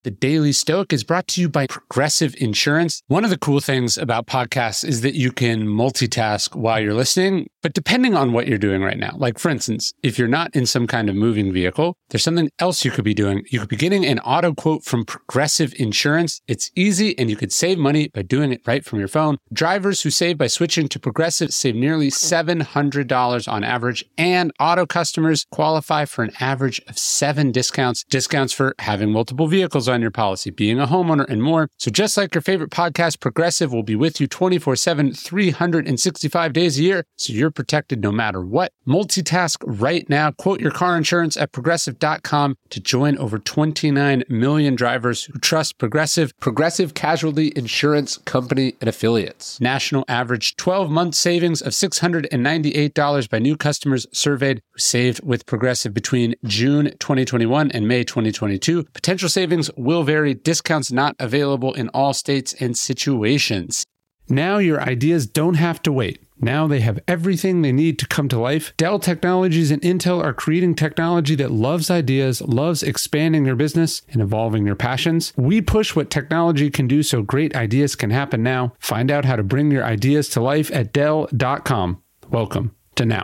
The Daily Stoic is brought to you by Progressive Insurance. One of the cool things about podcasts is that you can multitask while you're listening, but depending on what you're doing right now. Like, for instance, if you're not in some kind of moving vehicle, there's something else you could be doing. You could be getting an auto quote from Progressive Insurance. It's easy, and you could save money by doing it right from your phone. Drivers who save by switching to Progressive save nearly $700 on average, and auto customers qualify for an average of 7 discounts. Discounts for having multiple vehicles on your policy, being a homeowner, and more. So just like your favorite podcast, Progressive will be with you 24/7, 365 days a year, so you're protected no matter what. Multitask right now. Quote your car insurance at Progressive.com to join over 29 million drivers who trust Progressive. Progressive Casualty Insurance Company and Affiliates. National average 12-month savings of $698 by new customers surveyed who saved with Progressive between June 2021 and May 2022. Potential savings will vary. Discounts not available in all states and situations. Now your ideas don't have to wait. Now they have everything they need to come to life. Dell Technologies and Intel are creating technology that loves ideas, loves expanding their business, and evolving their passions. We push what technology can do so great ideas can happen now. Find out how to bring your ideas to life at Dell.com. Welcome to Now.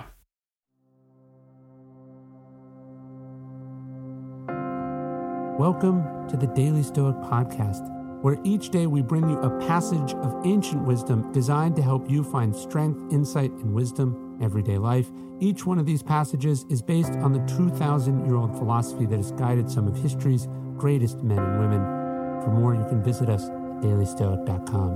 Welcome to the Daily Stoic Podcast, where each day we bring you a passage of ancient wisdom designed to help you find strength, insight, and wisdom in everyday life. Each one of these passages is based on the 2,000-year-old philosophy that has guided some of history's greatest men and women. For more, you can visit us at dailystoic.com.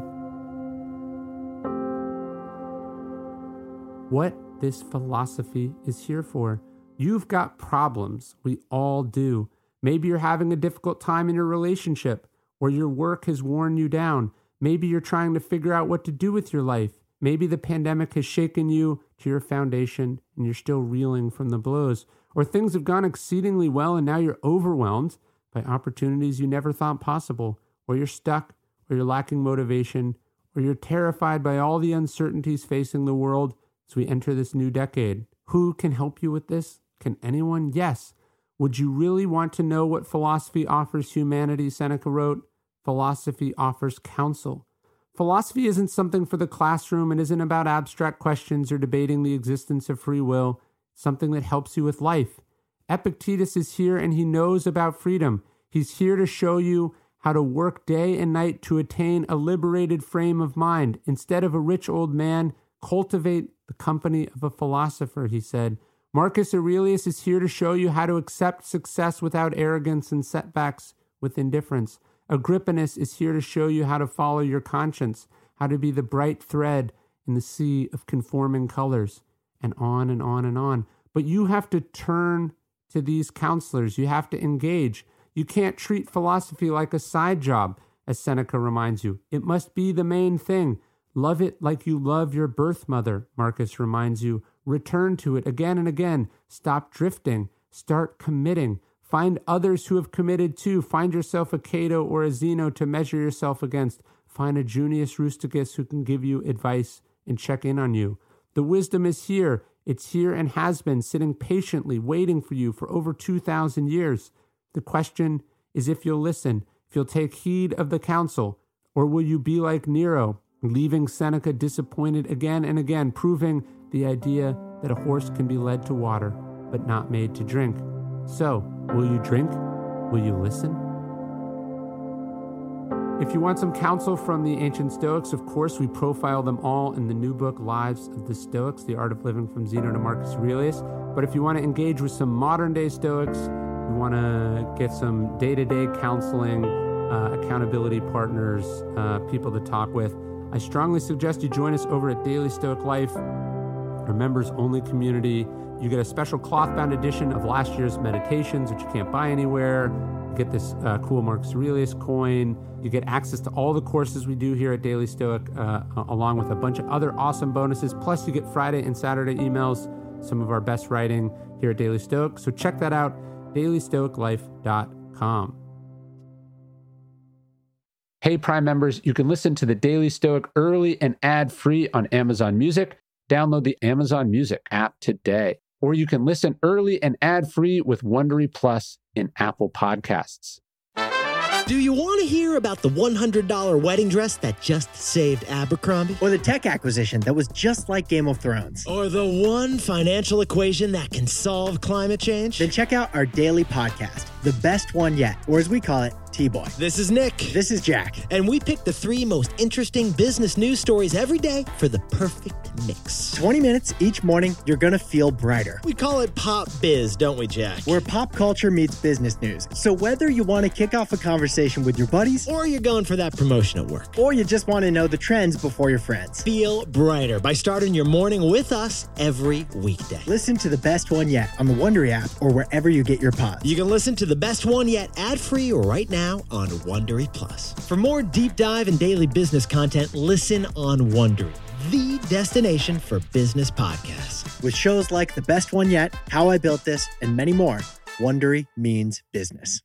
What this philosophy is here for. You've got problems. We all do. Maybe you're having a difficult time in your relationship, or your work has worn you down. Maybe you're trying to figure out what to do with your life. Maybe the pandemic has shaken you to your foundation and you're still reeling from the blows. Or things have gone exceedingly well and now you're overwhelmed by opportunities you never thought possible. Or you're stuck, or you're lacking motivation, or you're terrified by all the uncertainties facing the world as we enter this new decade. Who can help you with this? Can anyone? Yes. Would you really want to know what philosophy offers humanity? Seneca wrote, philosophy offers counsel. Philosophy isn't something for the classroom and isn't about abstract questions or debating the existence of free will. It's something that helps you with life. Epictetus is here and he knows about freedom. He's here to show you how to work day and night to attain a liberated frame of mind. Instead of a rich old man, cultivate the company of a philosopher, he said. Marcus Aurelius is here to show you how to accept success without arrogance and setbacks with indifference. Agrippinus is here to show you how to follow your conscience, how to be the bright thread in the sea of conforming colors, and on and on and on. But you have to turn to these counselors. You have to engage. You can't treat philosophy like a side job, as Seneca reminds you. It must be the main thing. Love it like you love your birth mother, Marcus reminds you. Return to it again and again. Stop drifting. Start committing. Find others who have committed too. Find yourself a Cato or a Zeno to measure yourself against. Find a Junius Rusticus who can give you advice and check in on you. The wisdom is here. It's here and has been, sitting patiently, waiting for you for over 2,000 years. The question is if you'll listen, if you'll take heed of the counsel, or will you be like Nero, leaving Seneca disappointed again and again, proving the idea that a horse can be led to water, but not made to drink. So, will you drink? Will you listen? If you want some counsel from the ancient Stoics, of course, we profile them all in the new book, Lives of the Stoics, The Art of Living from Zeno to Marcus Aurelius. But if you want to engage with some modern-day Stoics, you want to get some day-to-day counseling, accountability partners, people to talk with, I strongly suggest you join us over at Daily Stoic Life, our members-only community. You get a special cloth-bound edition of last year's meditations, which you can't buy anywhere. You get this cool Marcus Aurelius coin. You get access to all the courses we do here at Daily Stoic, along with a bunch of other awesome bonuses. Plus, you get Friday and Saturday emails, some of our best writing here at Daily Stoic. So check that out, dailystoiclife.com. Hey, Prime members, you can listen to the Daily Stoic early and ad-free on Amazon Music. Download the Amazon Music app today. Or you can listen early and ad-free with Wondery Plus in Apple Podcasts. Do you want to hear about the $100 wedding dress that just saved Abercrombie? Or the tech acquisition that was just like Game of Thrones? Or the one financial equation that can solve climate change? Then check out our daily podcast, The Best One Yet, or as we call it, T-Boy. This is Nick. This is Jack. And we pick the 3 most interesting business news stories every day for the perfect mix. 20 minutes each morning, you're going to feel brighter. We call it Pop Biz, don't we, Jack? Where pop culture meets business news. So whether you want to kick off a conversation with your buddies, or you're going for that promotion at work, or you just want to know the trends before your friends, feel brighter by starting your morning with us every weekday. Listen to The Best One Yet on the Wondery app or wherever you get your pods. You can listen to The Best One Yet ad-free right now on Wondery Plus. For more deep dive and daily business content, listen on Wondery, the destination for business podcasts. With shows like The Best One Yet, How I Built This, and many more, Wondery means business.